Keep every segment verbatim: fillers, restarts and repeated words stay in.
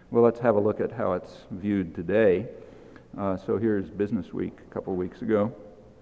Well, let's have a look at how it's viewed today. Uh, so here's Business Week a couple weeks ago.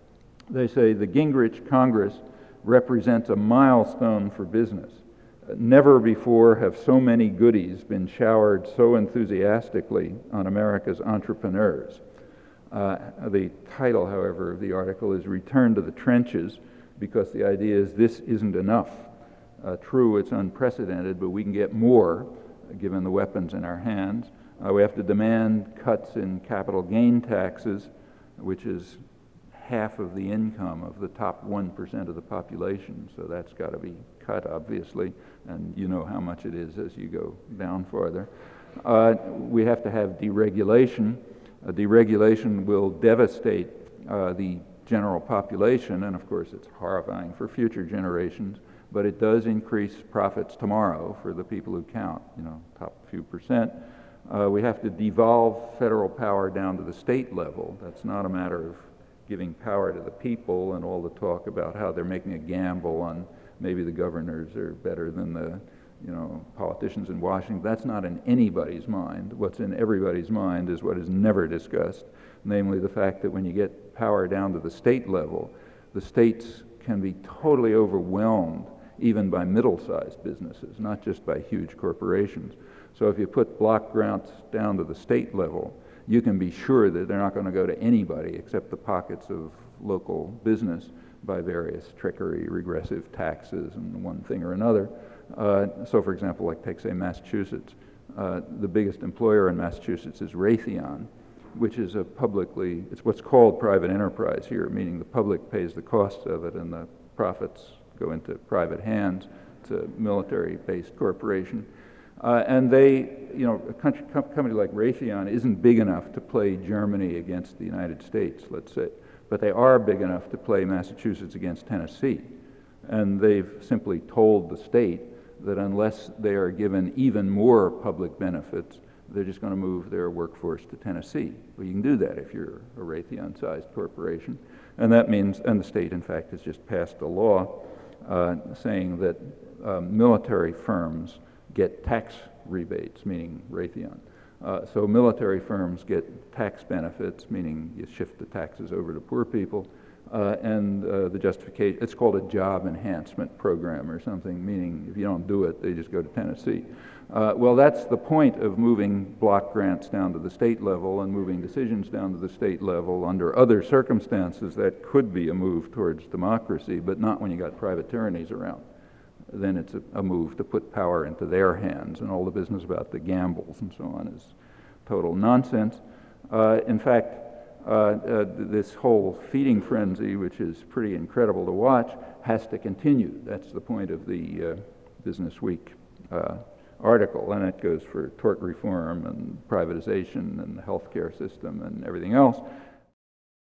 They say the Gingrich Congress represents a milestone for business. Never before have so many goodies been showered so enthusiastically on America's entrepreneurs. Uh, the title, however, of the article is Return to the Trenches, because the idea is this isn't enough. Uh, true, it's unprecedented, but we can get more given the weapons in our hands. Uh, we have to demand cuts in capital gain taxes, which is half of the income of the top one percent of the population, so that's got to be cut, obviously, and you know how much it is as you go down farther. Uh, we have to have deregulation. Uh, deregulation will devastate uh, the general population, and of course it's horrifying for future generations, but it does increase profits tomorrow for the people who count, you know, top few percent. Uh, we have to devolve federal power down to the state level. That's not a matter of giving power to the people and all the talk about how they're making a gamble on maybe the governors are better than the, you know, politicians in Washington. That's not in anybody's mind. What's in everybody's mind is what is never discussed, namely the fact that when you get power down to the state level, the states can be totally overwhelmed even by middle-sized businesses, not just by huge corporations. So if you put block grants down to the state level, you can be sure that they're not going to go to anybody except the pockets of local business by various trickery, regressive taxes, and one thing or another. Uh, so for example, like take, say, Massachusetts. Uh, the biggest employer in Massachusetts is Raytheon, which is a publicly, it's what's called private enterprise here, meaning the public pays the costs of it and the profits go into private hands. It's a military-based corporation. Uh, and they, you know, a country, com- company like Raytheon isn't big enough to play Germany against the United States, let's say, but they are big enough to play Massachusetts against Tennessee. And they've simply told the state that unless they are given even more public benefits, they're just going to move their workforce to Tennessee. Well, you can do that if you're a Raytheon-sized corporation. And that means, and the state, in fact, has just passed a law uh, saying that uh, military firms get tax rebates, meaning Raytheon. Uh, so military firms get tax benefits, meaning you shift the taxes over to poor people, uh, and uh, the justification, it's called a job enhancement program or something, meaning if you don't do it, they just go to Tennessee. Uh, well, that's the point of moving block grants down to the state level and moving decisions down to the state level. Under other circumstances, that could be a move towards democracy, but not when you got private tyrannies around. Then it's a, a move to put power into their hands, and all the business about the gambles and so on is total nonsense. Uh, in fact, uh, uh, this whole feeding frenzy, which is pretty incredible to watch, has to continue. That's the point of the uh, Business Week uh, article, and it goes for tort reform and privatization and the healthcare system and everything else.